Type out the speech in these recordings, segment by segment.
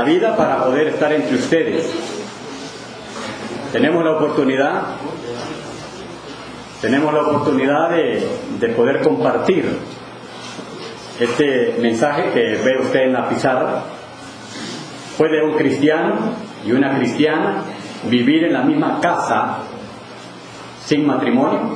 la vida para poder estar entre ustedes. Tenemos la oportunidad de poder compartir este mensaje que ve usted en la pizarra. ¿Puede un cristiano y una cristiana vivir en la misma casa sin matrimonio?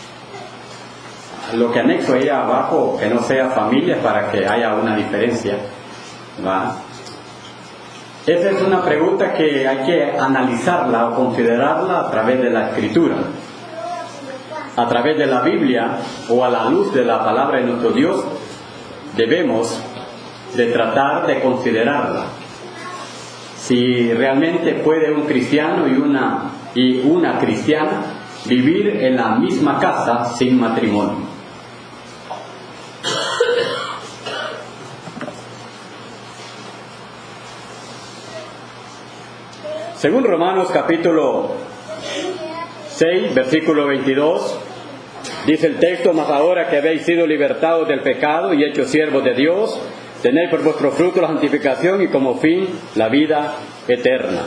Lo que anexo ahí abajo, que no sea familia, para que haya una diferencia, ¿va? Esa es una pregunta que hay que analizarla o considerarla a través de la Escritura, a través de la Biblia o a la luz de la palabra de nuestro Dios. Debemos de tratar de considerarla. Si realmente puede un cristiano y una cristiana vivir en la misma casa sin matrimonio. Según Romanos capítulo 6, versículo 22, dice el texto: mas ahora que habéis sido libertados del pecado y hechos siervos de Dios, tenéis por vuestro fruto la santificación y como fin la vida eterna.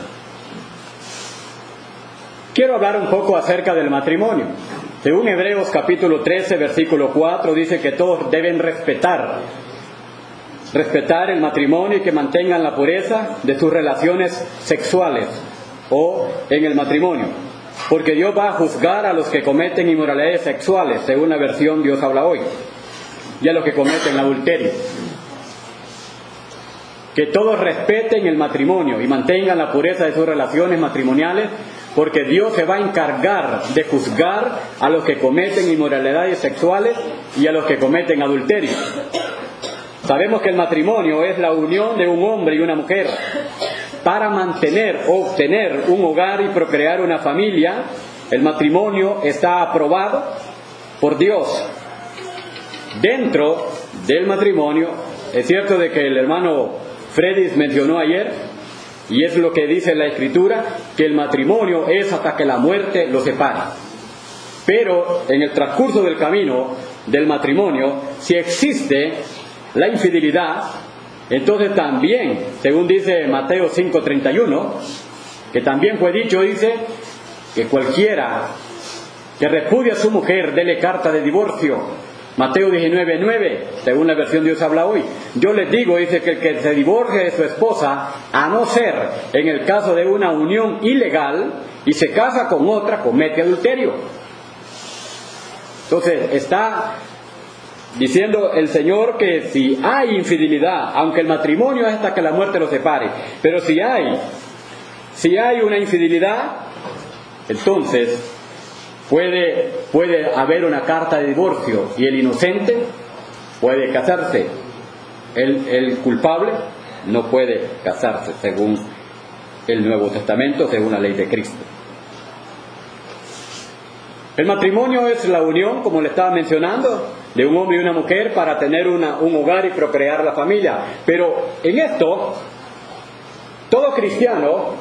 Quiero hablar un poco acerca del matrimonio. Según Hebreos capítulo 13, versículo 4, dice que todos deben respetar el matrimonio y que mantengan la pureza de sus relaciones sexuales o en el matrimonio, porque Dios va a juzgar a los que cometen inmoralidades sexuales, según la versión Dios habla hoy, y a los que cometen adulterio. Que todos respeten el matrimonio y mantengan la pureza de sus relaciones matrimoniales, porque Dios se va a encargar de juzgar a los que cometen inmoralidades sexuales y a los que cometen adulterio. Sabemos que el matrimonio es la unión de un hombre y una mujer para mantener o obtener un hogar y procrear una familia. El matrimonio está aprobado por Dios. Dentro del matrimonio, es cierto de que el hermano Freddy mencionó ayer, y es lo que dice la Escritura, que el matrimonio es hasta que la muerte lo separe. Pero en el transcurso del camino del matrimonio, si existe la infidelidad, entonces también, según dice Mateo 5:31, que también fue dicho, dice que cualquiera que repudie a su mujer, dele carta de divorcio. Mateo 19:9, según la versión Dios habla hoy. Yo les digo, dice, que el que se divorcie de su esposa, a no ser en el caso de una unión ilegal, y se casa con otra, comete adulterio. Entonces está diciendo el Señor que si hay infidelidad, aunque el matrimonio es hasta que la muerte lo separe, pero si hay una infidelidad, entonces puede haber una carta de divorcio y el inocente puede casarse. El culpable no puede casarse, según el Nuevo Testamento, según la ley de Cristo. El matrimonio es la unión, como le estaba mencionando, de un hombre y una mujer para tener un hogar y procrear la familia. Pero en esto, todo cristiano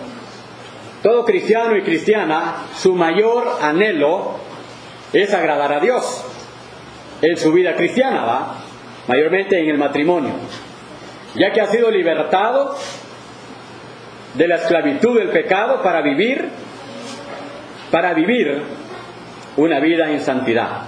y cristiana, su mayor anhelo es agradar a Dios en su vida cristiana, ¿va? Mayormente en el matrimonio, ya que ha sido libertado de la esclavitud del pecado para vivir una vida en santidad.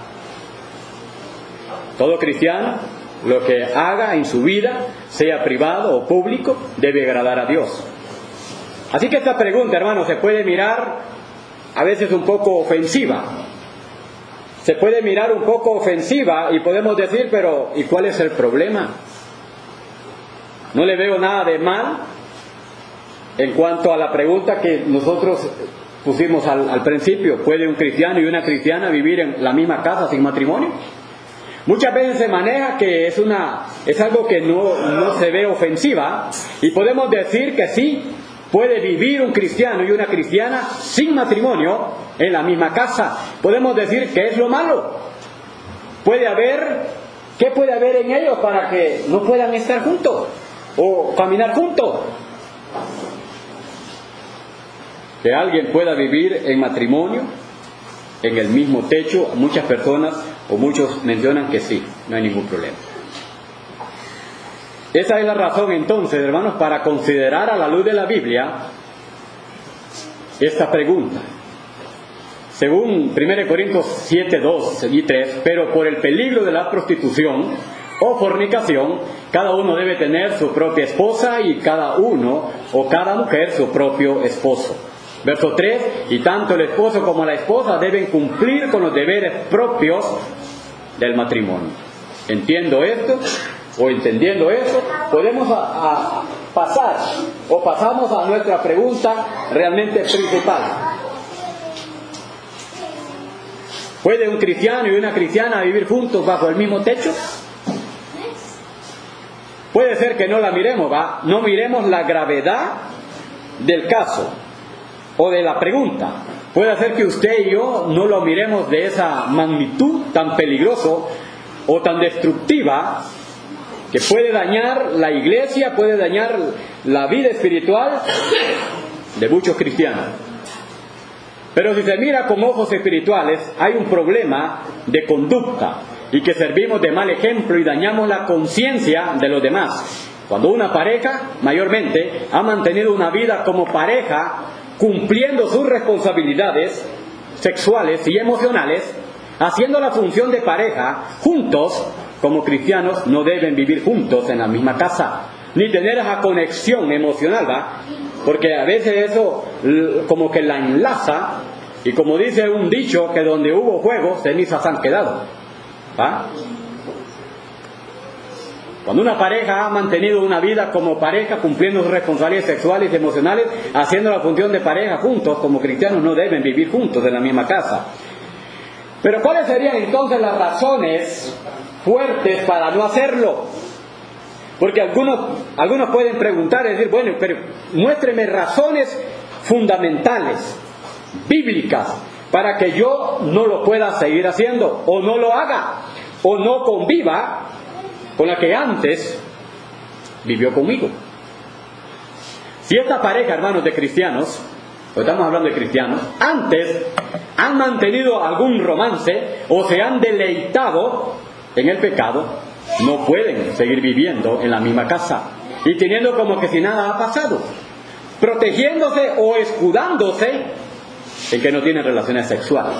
Todo cristiano, lo que haga en su vida, sea privado o público, debe agradar a Dios. Así que esta pregunta, hermanos, se puede mirar a veces un poco ofensiva. Se puede mirar un poco ofensiva y podemos decir, pero ¿y cuál es el problema? No le veo nada de mal en cuanto a la pregunta que nosotros pusimos al principio. ¿Puede un cristiano y una cristiana vivir en la misma casa sin matrimonio? Muchas veces se maneja que es algo que no se ve ofensiva, y podemos decir que sí, puede vivir un cristiano y una cristiana sin matrimonio en la misma casa. Podemos decir que es lo malo. ¿Qué puede haber en ellos para que no puedan estar juntos o caminar juntos? Que alguien pueda vivir en matrimonio, en el mismo techo. Muchas personas o muchos mencionan que sí, no hay ningún problema. Esa es la razón entonces, hermanos, para considerar a la luz de la Biblia esta pregunta. Según 1 Corintios 7, 2 y 3, pero por el peligro de la prostitución o fornicación, cada uno debe tener su propia esposa y cada uno o cada mujer su propio esposo. Verso 3, y tanto el esposo como la esposa deben cumplir con los deberes propios del matrimonio. Entiendo esto, o entendiendo eso, podemos pasar, o pasamos a nuestra pregunta realmente principal. ¿Puede un cristiano y una cristiana vivir juntos bajo el mismo techo? Puede ser que no la miremos, ¿va? No miremos la gravedad del caso o de la pregunta. Puede ser que usted y yo no lo miremos de esa magnitud tan peligroso o tan destructiva que puede dañar la iglesia, puede dañar la vida espiritual de muchos cristianos. Pero si se mira con ojos espirituales, hay un problema de conducta y que servimos de mal ejemplo y dañamos la conciencia de los demás. Cuando una pareja, mayormente, ha mantenido una vida como pareja, cumpliendo sus responsabilidades sexuales y emocionales, haciendo la función de pareja, juntos, como cristianos, no deben vivir juntos en la misma casa, ni tener esa conexión emocional, ¿va? Porque a veces eso como que la enlaza, y como dice un dicho, que donde hubo fuego, cenizas han quedado, ¿va? Cuando una pareja ha mantenido una vida como pareja, cumpliendo sus responsabilidades sexuales y emocionales, haciendo la función de pareja juntos, como cristianos no deben vivir juntos en la misma casa. Pero ¿cuáles serían entonces las razones fuertes para no hacerlo? Porque algunos pueden preguntar y decir, bueno, pero muéstreme razones fundamentales, bíblicas, para que yo no lo pueda seguir haciendo, o no lo haga, o no conviva con la que antes vivió conmigo. Si esta pareja, hermanos, de cristianos, pues estamos hablando de cristianos, antes han mantenido algún romance o se han deleitado en el pecado, no pueden seguir viviendo en la misma casa y teniendo como que si nada ha pasado, protegiéndose o escudándose en que no tienen relaciones sexuales.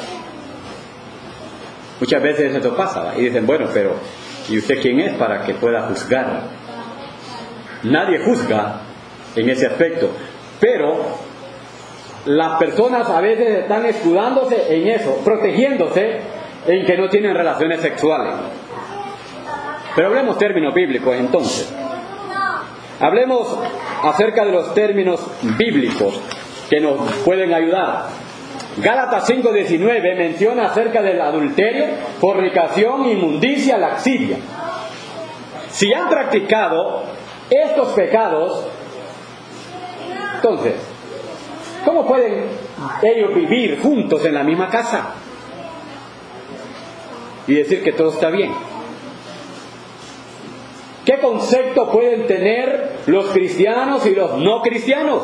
Muchas veces eso pasa, ¿va? Y dicen, bueno, pero ¿y usted quién es para que pueda juzgar? Nadie juzga en ese aspecto, pero las personas a veces están escudándose en eso, protegiéndose en que no tienen relaciones sexuales. Pero hablemos términos bíblicos entonces. Hablemos acerca de los términos bíblicos que nos pueden ayudar. Gálatas 5:19 menciona acerca del adulterio, fornicación, inmundicia, laxidia. Si han practicado estos pecados, entonces, ¿cómo pueden ellos vivir juntos en la misma casa y decir que todo está bien? ¿Qué concepto pueden tener los cristianos y los no cristianos?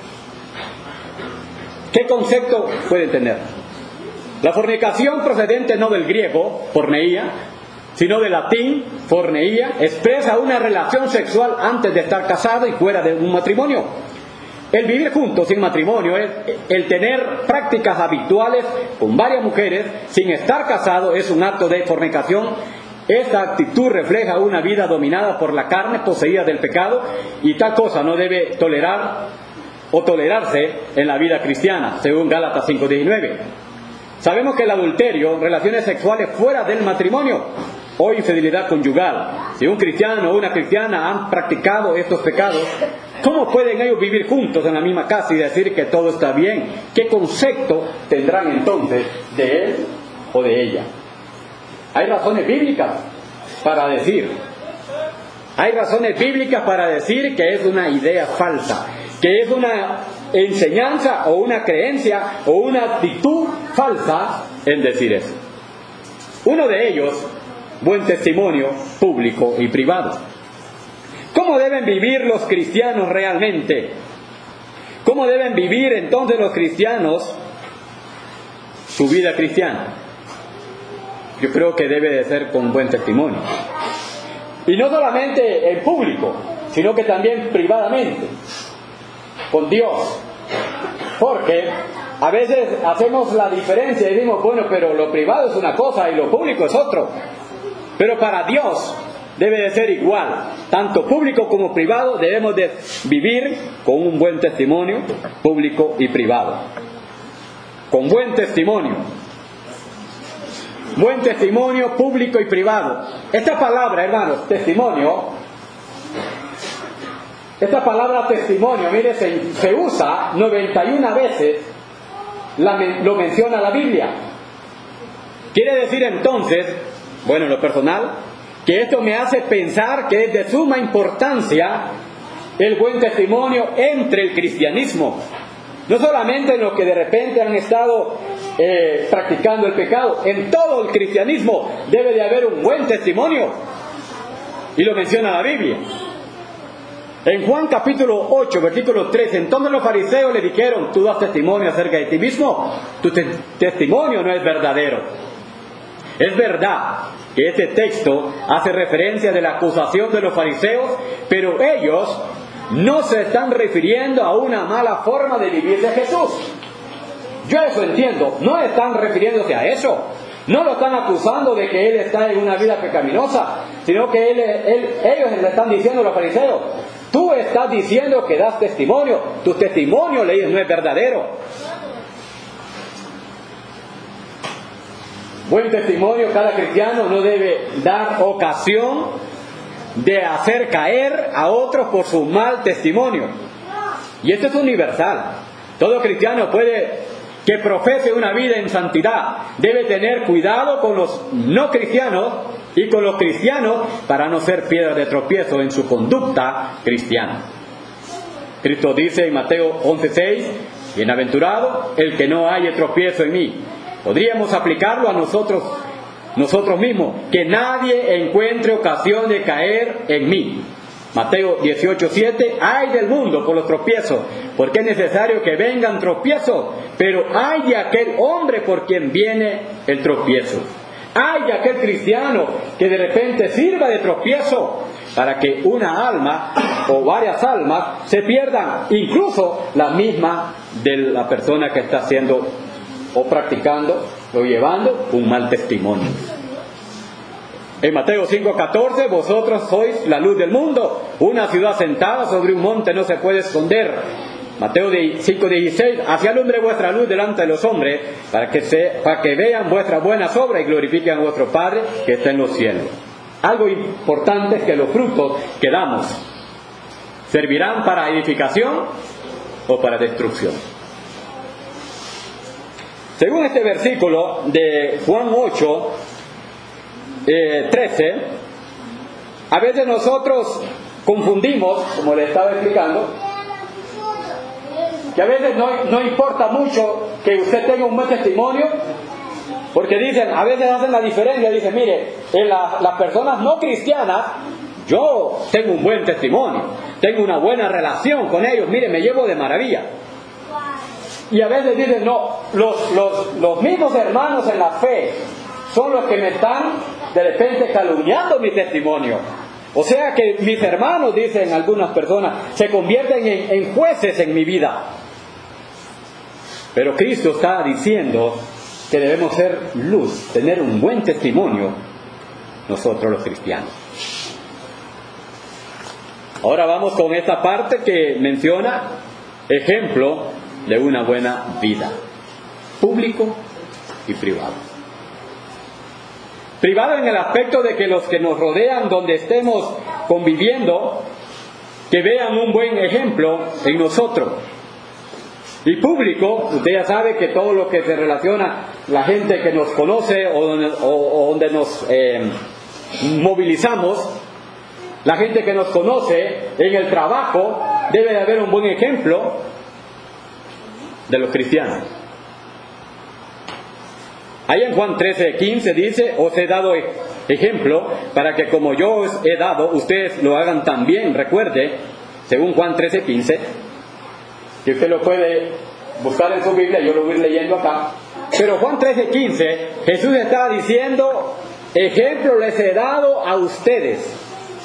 ¿Qué concepto pueden tener? La fornicación, procedente no del griego, porneia, sino del latín, forneia, expresa una relación sexual antes de estar casado y fuera de un matrimonio. El vivir juntos sin matrimonio, el tener prácticas habituales con varias mujeres sin estar casado, es un acto de fornicación. Esta actitud refleja una vida dominada por la carne, poseída del pecado, y tal cosa no debe tolerar o tolerarse en la vida cristiana, según Gálatas 5:19. Sabemos que el adulterio, relaciones sexuales fuera del matrimonio, o infidelidad conyugal, si un cristiano o una cristiana han practicado estos pecados, ¿cómo pueden ellos vivir juntos en la misma casa y decir que todo está bien? ¿Qué concepto tendrán entonces de él o de ella? Hay razones bíblicas para decir. Hay razones bíblicas para decir que es una idea falsa, que es una enseñanza o una creencia o una actitud falsa en decir eso. Uno de ellos, buen testimonio público y privado. ¿Cómo deben vivir los cristianos realmente? ¿Cómo deben vivir entonces los cristianos su vida cristiana? Yo creo que debe de ser con buen testimonio. Y no solamente en público, sino que también privadamente, con Dios. Porque a veces hacemos la diferencia y decimos, bueno, pero lo privado es una cosa y lo público es otro. Pero para Dios debe de ser igual. Tanto público como privado debemos de vivir con un buen testimonio, público y privado. Con buen testimonio. Buen testimonio público y privado. Esta palabra, hermanos, testimonio, esta palabra testimonio, mire, se usa 91 veces, lo menciona la Biblia. Quiere decir entonces, bueno, en lo personal, que esto me hace pensar que es de suma importancia el buen testimonio entre el cristianismo. No solamente en los que de repente han estado practicando el pecado, en todo el cristianismo debe de haber un buen testimonio. Y lo menciona la Biblia. En Juan capítulo 8, versículo 3, entonces los fariseos le dijeron, tú das testimonio acerca de ti mismo, tu testimonio no es verdadero. Es verdad que este texto hace referencia de la acusación de los fariseos, pero ellos no se están refiriendo a una mala forma de vivir de Jesús. Yo eso entiendo, no están refiriéndose a eso. No lo están acusando de que Él está en una vida pecaminosa, sino que ellos le están diciendo a los fariseos, tú estás diciendo que das testimonio, tu testimonio, le no es verdadero. Buen testimonio, cada cristiano no debe dar ocasión de hacer caer a otros por su mal testimonio. Y esto es universal. Todo cristiano que profese una vida en santidad debe tener cuidado con los no cristianos y con los cristianos para no ser piedra de tropiezo en su conducta cristiana. Cristo dice en Mateo 11:6, bienaventurado el que no haya tropiezo en mí. Podríamos aplicarlo a nosotros mismos, que nadie encuentre ocasión de caer en mí. Mateo 18:7, ay del mundo por los tropiezos, porque es necesario que vengan tropiezos, pero ay de aquel hombre por quien viene el tropiezo. Ay de aquel cristiano que de repente sirva de tropiezo para que una alma o varias almas se pierdan, incluso la misma de la persona que está haciendo o practicando o llevando un mal testimonio. En Mateo 5:14, vosotros sois la luz del mundo, una ciudad sentada sobre un monte no se puede esconder. Mateo 5:16, así alumbre vuestra luz delante de los hombres, para que vean vuestras buenas obras y glorifiquen a vuestro Padre que está en los cielos. Algo importante es que los frutos que damos servirán para edificación o para destrucción. Según este versículo de Juan 8, 13, a veces nosotros confundimos, como le estaba explicando, que a veces no importa mucho que usted tenga un buen testimonio, porque a veces hacen la diferencia, dicen, mire, en las personas no cristianas, yo tengo un buen testimonio, tengo una buena relación con ellos, mire, me llevo de maravilla. Y a veces dicen, no, los mismos hermanos en la fe son los que me están de repente calumniando mi testimonio. O sea que mis hermanos, dicen algunas personas, se convierten en jueces en mi vida. Pero Cristo está diciendo que debemos ser luz, tener un buen testimonio nosotros los cristianos. Ahora vamos con esta parte que menciona ejemplo de una buena vida, público y privado. Privado en el aspecto de que los que nos rodean, donde estemos conviviendo, que vean un buen ejemplo en nosotros. Y público, usted ya sabe que todo lo que se relaciona, la gente que nos conoce o donde nos movilizamos, la gente que nos conoce en el trabajo, debe de haber un buen ejemplo de los cristianos. Ahí en Juan 13:15 dice, os he dado ejemplo para que como yo os he dado, ustedes lo hagan también. Recuerde, según Juan 13:15, que usted lo puede buscar en su Biblia, yo lo voy leyendo acá. Pero Juan 13:15, Jesús estaba diciendo, ejemplo les he dado a ustedes.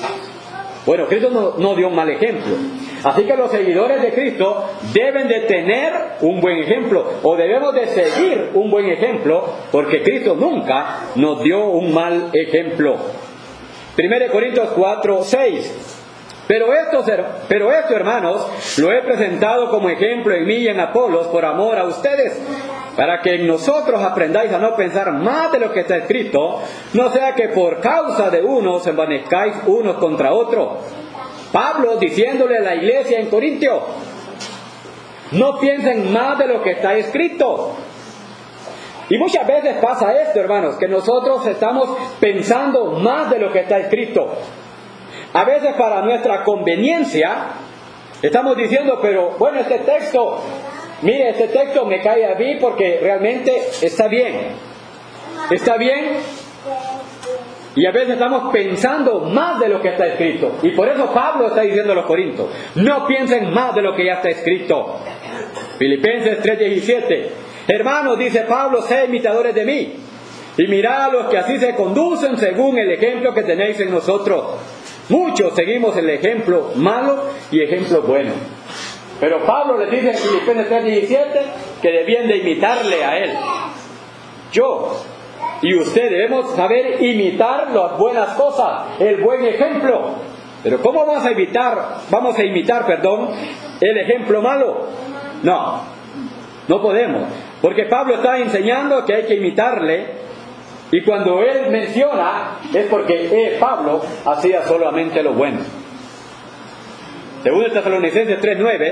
Bueno, Cristo no dio un mal ejemplo. Así que los seguidores de Cristo deben de tener un buen ejemplo, o debemos de seguir un buen ejemplo, porque Cristo nunca nos dio un mal ejemplo. 1 Corintios 4:6. Pero esto, hermanos, lo he presentado como ejemplo en mí y en Apolos por amor a ustedes, para que en nosotros aprendáis a no pensar más de lo que está escrito, no sea que por causa de unos envanezcáis unos contra otros. Pablo diciéndole a la iglesia en Corintio, no piensen más de lo que está escrito. Y muchas veces pasa esto, hermanos, que nosotros estamos pensando más de lo que está escrito. A veces para nuestra conveniencia estamos diciendo, pero bueno, este texto me cae a mí porque realmente está bien. Está bien. Y a veces estamos pensando más de lo que está escrito. Y por eso Pablo está diciendo a los corintios, no piensen más de lo que ya está escrito. Filipenses 3:17. Hermanos, dice Pablo, sed imitadores de mí. Y mirad a los que así se conducen según el ejemplo que tenéis en nosotros. Muchos seguimos el ejemplo malo y ejemplo bueno. Pero Pablo les dice en Filipenses 3:17 que debían de imitarle a él. Yo y usted debemos saber imitar las buenas cosas, el buen ejemplo. Pero ¿cómo vamos a imitar, el ejemplo malo? No podemos. Porque Pablo está enseñando que hay que imitarle. Y cuando él menciona, es porque Pablo hacía solamente lo bueno. Según Tesalonicenses 3:9,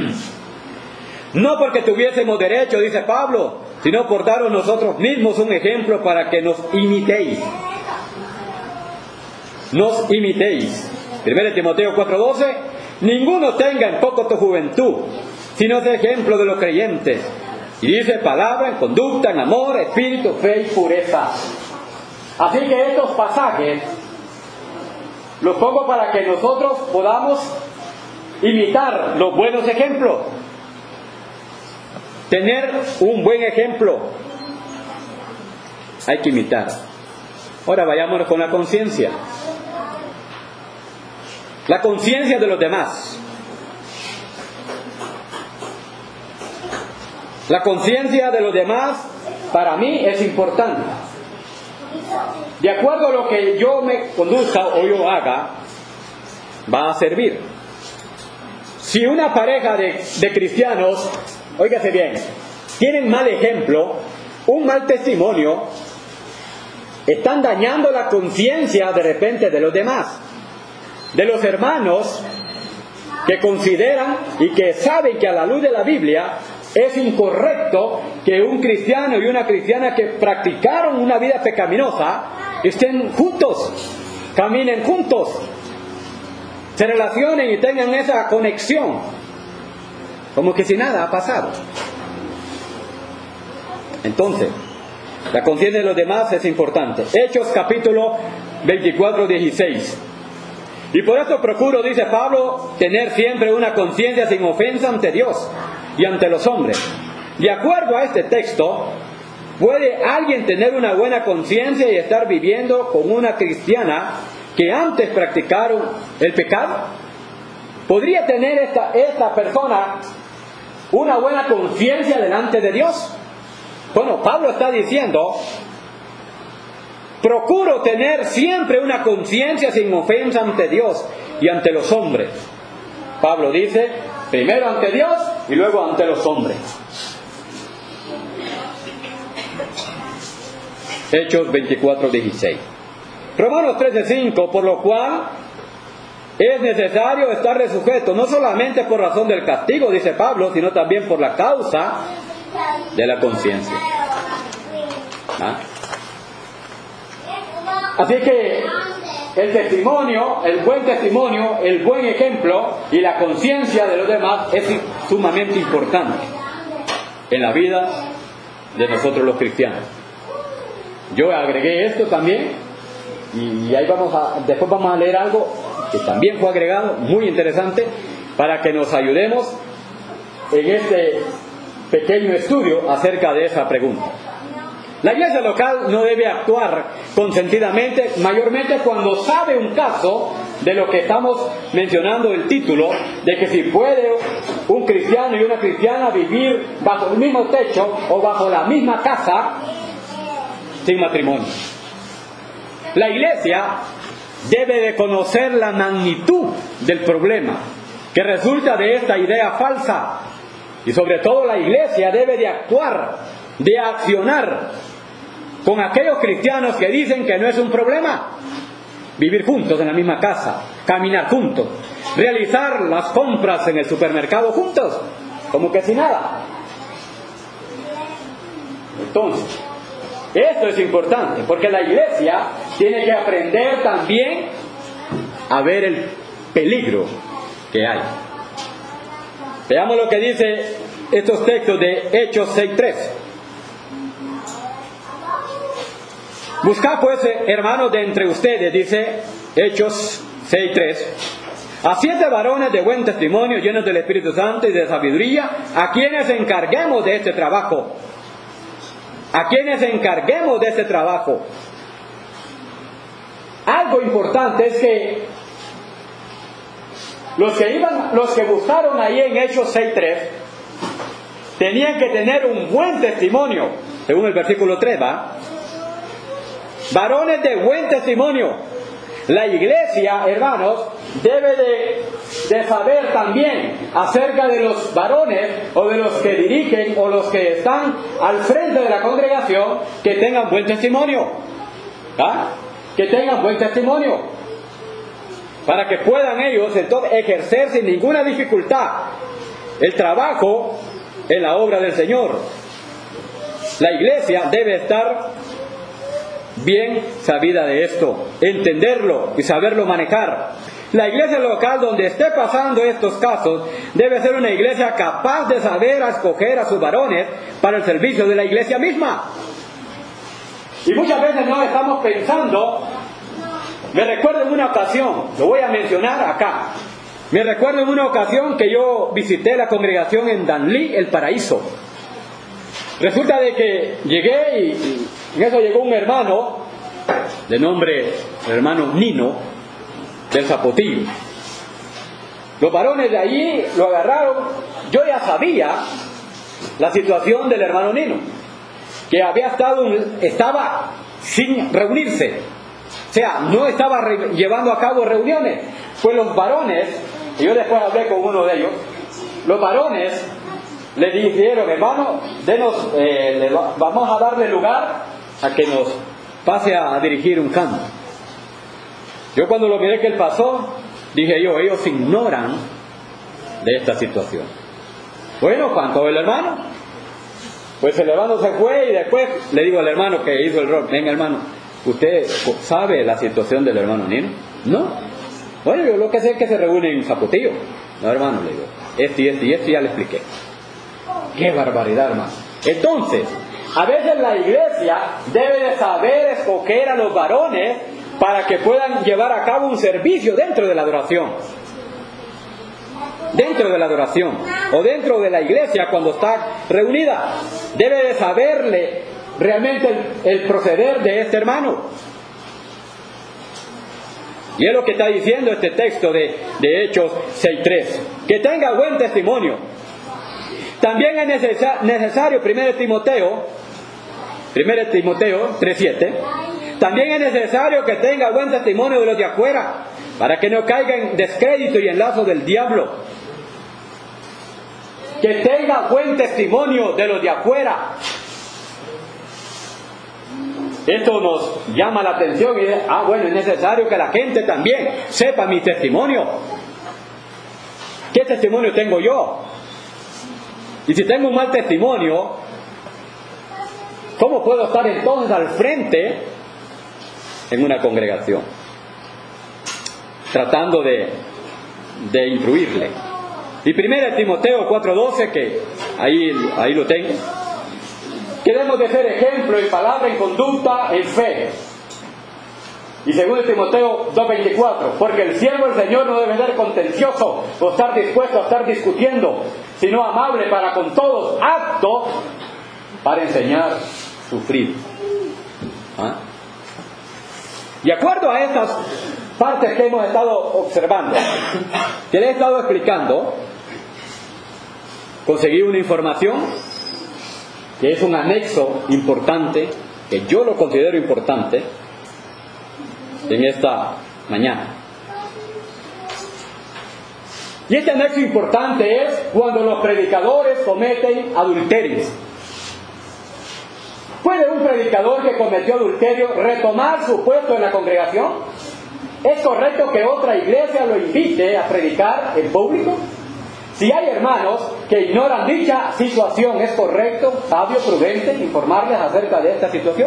no porque tuviésemos derecho, dice Pablo, sino por daros nosotros mismos un ejemplo para que nos imitéis. Nos imitéis. 1 Timoteo 4:12, ninguno tenga en poco tu juventud, sino de ejemplo de los creyentes. Y dice palabra, en conducta, en amor, espíritu, fe y pureza. Así que estos pasajes los pongo para que nosotros podamos imitar los buenos ejemplos. Tener un buen ejemplo. Hay que imitar. Ahora vayámonos con la conciencia. La conciencia de los demás. La conciencia de los demás para mí es importante. De acuerdo a lo que yo me conduzca o yo haga, va a servir. Si una pareja de cristianos, óigase bien, tienen mal ejemplo, un mal testimonio, están dañando la conciencia de repente de los demás, de los hermanos que consideran y que saben que a la luz de la Biblia es incorrecto que un cristiano y una cristiana que practicaron una vida pecaminosa estén juntos, caminen juntos, se relacionen y tengan esa conexión, como que si nada ha pasado. Entonces, la conciencia de los demás es importante. Hechos capítulo 24:16. Y por esto procuro, dice Pablo, tener siempre una conciencia sin ofensa ante Dios y ante los hombres. De acuerdo a este texto, ¿puede alguien tener una buena conciencia y estar viviendo con una cristiana que antes practicaron el pecado? ¿Podría tener esta persona una buena conciencia delante de Dios? Bueno, Pablo está diciendo, procuro tener siempre una conciencia sin ofensa ante Dios y ante los hombres. Pablo dice, primero ante Dios y luego ante los hombres. Hechos 24:16. Romanos 13:5, por lo cual es necesario estarle sujeto, no solamente por razón del castigo, dice Pablo, sino también por la causa de la conciencia. Así que el testimonio, el buen testimonio, el buen ejemplo y la conciencia de los demás es sumamente importante en la vida de nosotros los cristianos. Yo agregué esto también y ahí después vamos a leer algo que también fue agregado, muy interesante, para que nos ayudemos en este pequeño estudio acerca de esa pregunta. La iglesia local no debe actuar consentidamente, mayormente cuando sabe un caso de lo que estamos mencionando el título, de que si puede un cristiano y una cristiana vivir bajo el mismo techo o bajo la misma casa sin matrimonio. La iglesia debe de conocer la magnitud del problema que resulta de esta idea falsa, y sobre todo la iglesia debe de actuar, de accionar con aquellos cristianos que dicen que no es un problema vivir juntos en la misma casa, caminar juntos, realizar las compras en el supermercado juntos, como que sin nada. Entonces, esto es importante, porque la iglesia tiene que aprender también a ver el peligro que hay. Veamos lo que dice estos textos de Hechos 6:3. Buscad pues, hermanos, de entre ustedes, dice Hechos 6:3, a 7 varones de buen testimonio, llenos del Espíritu Santo y de sabiduría, a quienes encarguemos de este trabajo. A quienes encarguemos de este trabajo. Algo importante es que los que buscaron ahí en Hechos 6:3 tenían que tener un buen testimonio, según el versículo 3, ¿va? Varones de buen testimonio. La iglesia, hermanos, debe de saber también acerca de los varones o de los que dirigen o los que están al frente de la congregación, que tengan buen testimonio. ¿Ah? Que tengan buen testimonio, para que puedan ellos entonces ejercer sin ninguna dificultad el trabajo en la obra del Señor. La iglesia debe estar bien sabida de esto, entenderlo y saberlo manejar. La iglesia local donde esté pasando estos casos debe ser una iglesia capaz de saber escoger a sus varones para el servicio de la iglesia misma. Y muchas veces no estamos pensando. Me recuerdo en una ocasión, lo voy a mencionar acá, me recuerdo en una ocasión que yo visité la congregación en Danlí, El Paraíso. Resulta de que llegué y en eso llegó un hermano de nombre hermano Nino del Zapotillo. Los varones de allí lo agarraron. Yo ya sabía la situación del hermano Nino, que estaba sin reunirse, o sea, no estaba llevando a cabo reuniones. Pues los varones, y yo después hablé con uno de ellos, los varones le dijeron: hermano, vamos a darle lugar a que nos pase a dirigir un canto. Yo cuando lo miré que él pasó, dije yo: ellos ignoran de esta situación. Bueno, ¿cuánto el hermano? Pues el hermano se fue y después le digo al hermano que hizo el rol: venga, hermano, ¿usted sabe la situación del hermano Nino? No. Bueno, yo lo que sé es que se reúnen en Zapotillo. No, hermano, le digo, esto ya le expliqué. ¡Qué barbaridad, hermano! Entonces, a veces la iglesia debe de saber escoger a los varones para que puedan llevar a cabo un servicio dentro de la adoración. Dentro de la adoración o dentro de la iglesia cuando está reunida. Debe de saberle realmente el proceder de este hermano. Y es lo que está diciendo este texto de Hechos 6:3. Que tenga buen testimonio. También es necesario, 1 Timoteo 3:7, también es necesario que tenga buen testimonio de los de afuera, para que no caiga en descrédito y en lazo del diablo. Que tenga buen testimonio de los de afuera. Esto nos llama la atención y dice: bueno, es necesario que la gente también sepa mi testimonio. ¿Qué testimonio tengo yo? Y si tengo un mal testimonio, ¿cómo puedo estar entonces al frente en una congregación? Tratando de influirle. Y 1 Timoteo 4:12, que ahí lo tengo. Queremos de ser ejemplo en palabra, en conducta, en fe. Y 2 Timoteo 2:24, porque el siervo del Señor no debe ser contencioso o estar dispuesto a estar discutiendo, sino amable para con todos, apto para enseñar, sufrir. ¿Ah? De acuerdo a estas partes que hemos estado observando, que les he estado explicando, conseguí una información que es un anexo importante, que yo lo considero importante en esta mañana. Y este anexo importante es cuando los predicadores cometen adulterios. ¿Puede un predicador que cometió adulterio retomar su puesto en la congregación? ¿Es correcto que otra iglesia lo invite a predicar en público? Si hay hermanos que ignoran dicha situación, ¿es correcto, sabio, prudente informarles acerca de esta situación?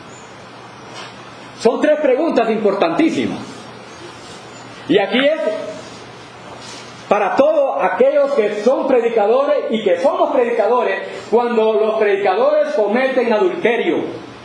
Son 3 preguntas importantísimas. Y aquí es para todos aquellos que son predicadores y que somos predicadores, cuando los predicadores cometen adulterio.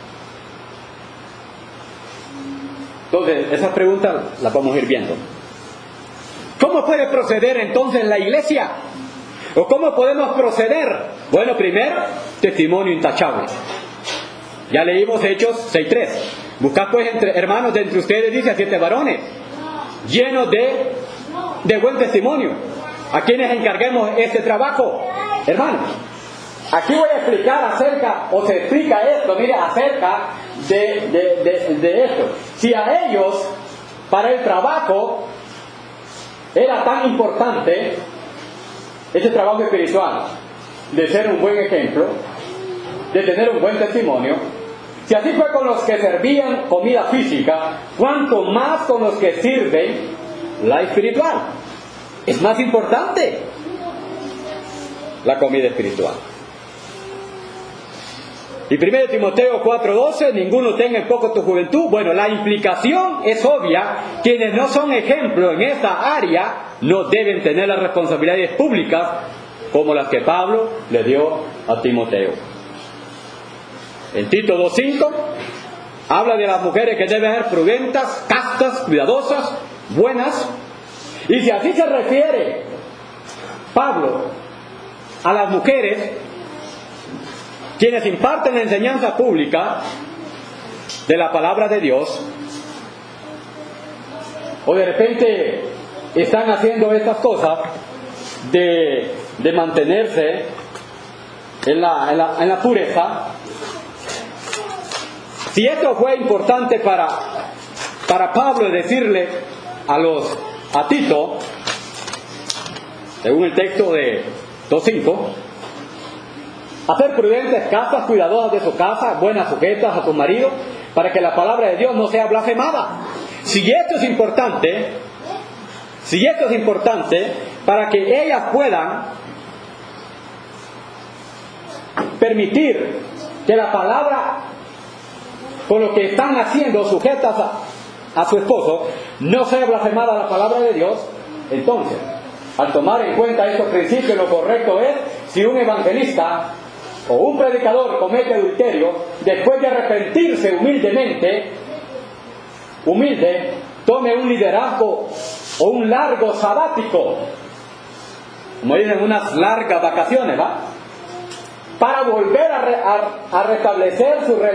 Entonces, esas preguntas las vamos a ir viendo. ¿Cómo puede proceder entonces la iglesia? ¿O cómo podemos proceder? Bueno, primero, testimonio intachable. Ya leímos Hechos 6:3. Buscad pues hermanos de entre ustedes, dice, a 7 varones, llenos de buen testimonio, a quienes encarguemos este trabajo. Hermanos, aquí voy a explicar acerca, o se explica esto, mire, acerca de esto. Si a ellos, para el trabajo, era tan importante ese trabajo espiritual, de ser un buen ejemplo, de tener un buen testimonio, si así fue con los que servían comida física, ¿cuánto más con los que sirven la espiritual? Es más importante la comida espiritual. Y 1 Timoteo 4:12, ninguno tenga en poco tu juventud. Bueno, la implicación es obvia. Quienes no son ejemplo en esta área no deben tener las responsabilidades públicas como las que Pablo le dio a Timoteo. En Tito 2:5 habla de las mujeres que deben ser prudentes, castas, cuidadosas, buenas. Y si así se refiere Pablo a las mujeres quienes imparten la enseñanza pública de la palabra de Dios, o de repente están haciendo estas cosas de mantenerse en la pureza, si esto fue importante para Pablo decirle a Tito, según el texto de 2:5, hacer prudentes, casas, cuidadosas de su casa, buenas, sujetas a tu marido, para que la palabra de Dios no sea blasfemada. Si esto es importante para que ellas puedan permitir que la palabra, con lo que están haciendo, sujetas a su esposo, no sea blasfemada la palabra de Dios, entonces, al tomar en cuenta estos principios, lo correcto es, si un evangelista o un predicador comete adulterio, después de arrepentirse humilde, tome un liderazgo o un largo sabático, como dicen, unas largas vacaciones, ¿va? Para volver a restablecer su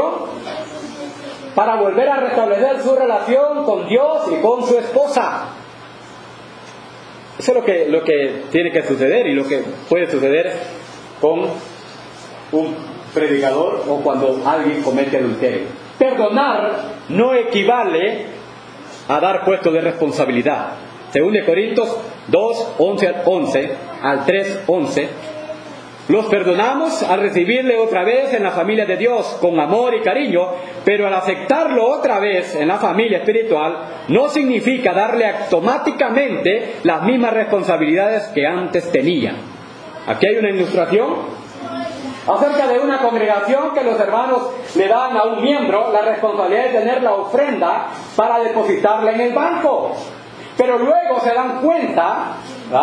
relación con Dios y con su esposa. Eso es lo que tiene que suceder y lo que puede suceder con un predicador o cuando alguien comete adulterio. Perdonar no equivale a dar puesto de responsabilidad. Según de Corintios 2:11 al 3:11, los perdonamos al recibirle otra vez en la familia de Dios con amor y cariño, pero al aceptarlo otra vez en la familia espiritual no significa darle automáticamente las mismas responsabilidades que antes tenía. Aquí hay una ilustración acerca de una congregación que los hermanos le dan a un miembro la responsabilidad de tener la ofrenda para depositarla en el banco. Pero luego se dan cuenta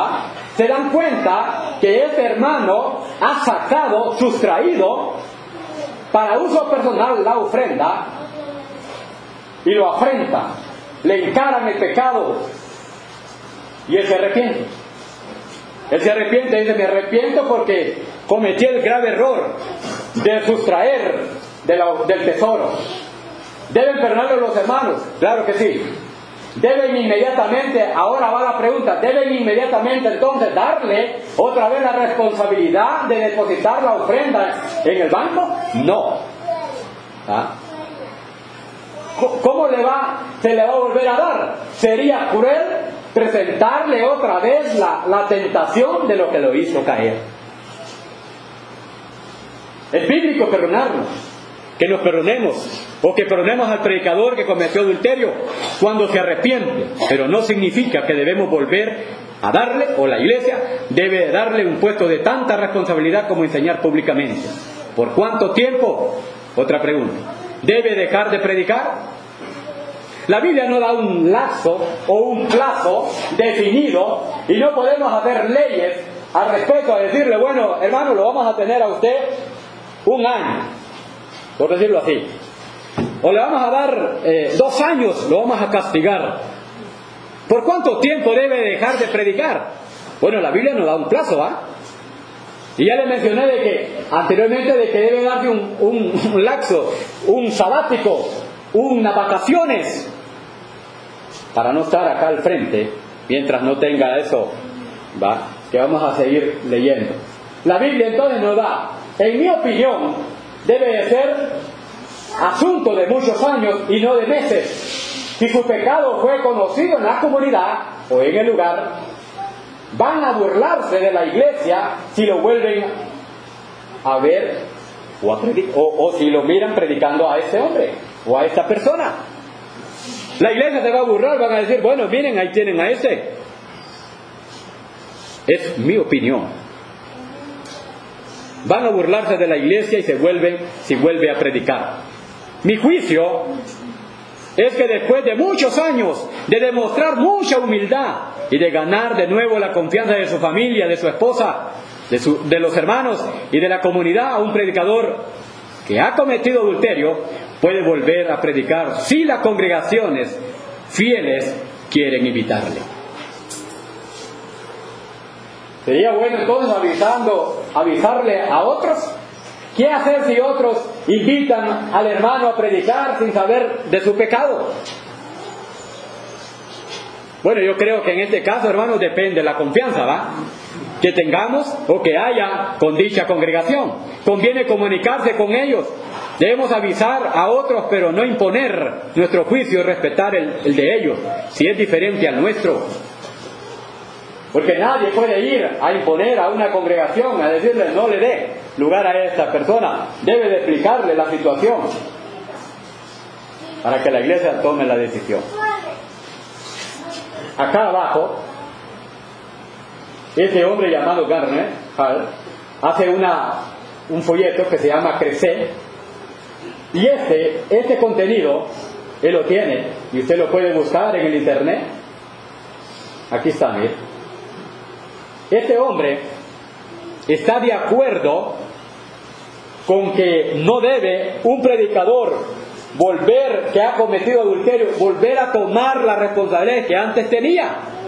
que este hermano ha sustraído para uso personal la ofrenda y lo afrenta, le encaran el pecado y él se arrepiente. Él se arrepiente, dice, me arrepiento porque cometí el grave error de sustraer del tesoro. ¿Deben perdonarlo los hermanos? Claro que sí. deben inmediatamente, ahora va la pregunta, deben inmediatamente entonces darle otra vez la responsabilidad de depositar la ofrenda en el banco? No. ¿Ah? ¿Cómo se le va a volver a dar? Sería cruel presentarle otra vez la tentación de lo que lo hizo caer. Es bíblico perdonarnos, que nos perdonemos, o que perdonemos al predicador que cometió adulterio cuando se arrepiente, pero no significa que debemos volver a darle, o la iglesia debe darle un puesto de tanta responsabilidad como enseñar públicamente. ¿Por cuánto tiempo? Otra pregunta. ¿Debe dejar de predicar? La Biblia no da un lazo o un plazo definido, y no podemos hacer leyes al respecto a decirle, bueno, hermano, lo vamos a tener a usted 1 año, por decirlo así, o le vamos a dar 2 años, lo vamos a castigar. ¿Por cuánto tiempo debe dejar de predicar? Bueno, la Biblia no da un plazo, ¿ah? Y ya le mencioné anteriormente de que debe darle un lapso, un sabático, unas vacaciones, para no estar acá al frente mientras no tenga eso, ¿va? Que vamos a seguir leyendo. La Biblia entonces nos da, en mi opinión, debe de ser asunto de muchos años y no de meses. Si su pecado fue conocido en la comunidad o en el lugar, van a burlarse de la iglesia si lo vuelven a ver o si lo miran predicando a ese hombre o a esta persona. La iglesia se va a burlar, van a decir, bueno, miren, ahí tienen a ese. Es mi opinión. Van a burlarse de la iglesia y si vuelve a predicar. Mi juicio es que después de muchos años de demostrar mucha humildad y de ganar de nuevo la confianza de su familia, de su esposa, de los hermanos y de la comunidad, a un predicador que ha cometido adulterio puede volver a predicar si las congregaciones fieles quieren invitarle. Sería bueno entonces avisarle a otros. ¿Qué hacer si otros invitan al hermano a predicar sin saber de su pecado? Bueno, yo creo que en este caso, hermanos, depende de la confianza, ¿va? Que tengamos o que haya con dicha congregación. Conviene comunicarse con ellos. Debemos avisar a otros, pero no imponer nuestro juicio y respetar el de ellos, si es diferente al nuestro. Porque nadie puede ir a imponer a una congregación, a decirle no le dé lugar a esta persona. Debe de explicarle la situación para que la iglesia tome la decisión. Acá abajo, ese hombre llamado Garner Hall hace un folleto que se llama Crecer, y este contenido él lo tiene y usted lo puede buscar en el internet. Aquí está, mire. Este hombre está de acuerdo con que no debe un predicador que ha cometido adulterio, volver a tomar la responsabilidad que antes tenía.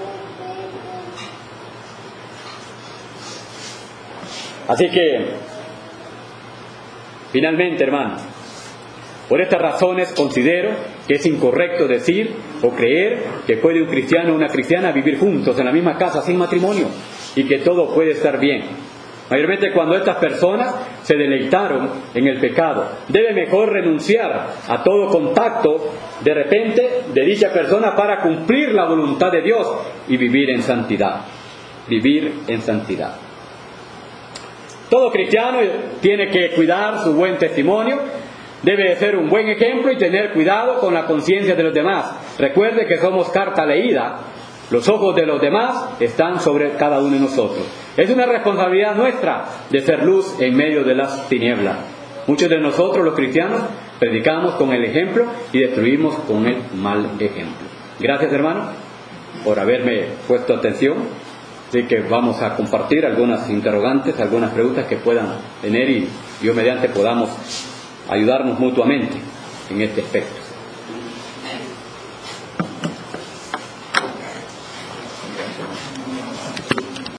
Así que, finalmente, hermanos, por estas razones considero que es incorrecto decir o creer que puede un cristiano o una cristiana vivir juntos en la misma casa sin matrimonio y que todo puede estar bien. Mayormente cuando estas personas se deleitaron en el pecado, debe mejor renunciar a todo contacto de repente de dicha persona para cumplir la voluntad de Dios y vivir en santidad. Vivir en santidad. Todo cristiano tiene que cuidar su buen testimonio, debe de ser un buen ejemplo y tener cuidado con la conciencia de los demás. Recuerde que somos carta leída. Los ojos de los demás están sobre cada uno de nosotros. Es una responsabilidad nuestra de ser luz en medio de las tinieblas. Muchos de nosotros, los cristianos, predicamos con el ejemplo y destruimos con el mal ejemplo. Gracias, hermano, por haberme puesto atención. Así que vamos a compartir algunas interrogantes, algunas preguntas que puedan tener y yo mediante podamos ayudarnos mutuamente en este aspecto.